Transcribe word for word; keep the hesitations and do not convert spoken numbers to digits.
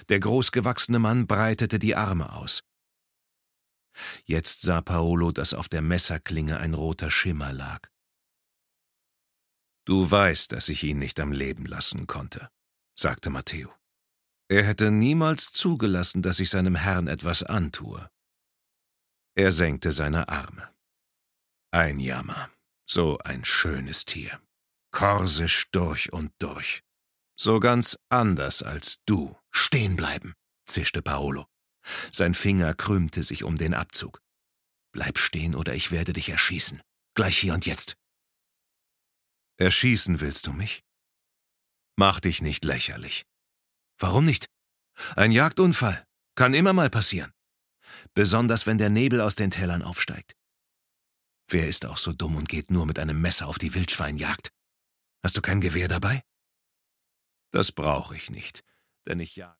Der großgewachsene Mann breitete die Arme aus. Jetzt sah Paolo, dass auf der Messerklinge ein roter Schimmer lag. »Du weißt, dass ich ihn nicht am Leben lassen konnte«, sagte Matteo. »Er hätte niemals zugelassen, dass ich seinem Herrn etwas antue.« Er senkte seine Arme. »Ein Jammer, so ein schönes Tier. Korsisch durch und durch. So ganz anders als du.« »Stehen bleiben«, zischte Paolo. Sein Finger krümmte sich um den Abzug. »Bleib stehen, oder ich werde dich erschießen. Gleich hier und jetzt.« »Erschießen willst du mich? Mach dich nicht lächerlich.« »Warum nicht? Ein Jagdunfall. Kann immer mal passieren. Besonders, wenn der Nebel aus den Tälern aufsteigt. Wer ist auch so dumm und geht nur mit einem Messer auf die Wildschweinjagd? Hast du kein Gewehr dabei?« »Das brauche ich nicht, denn ich jage.«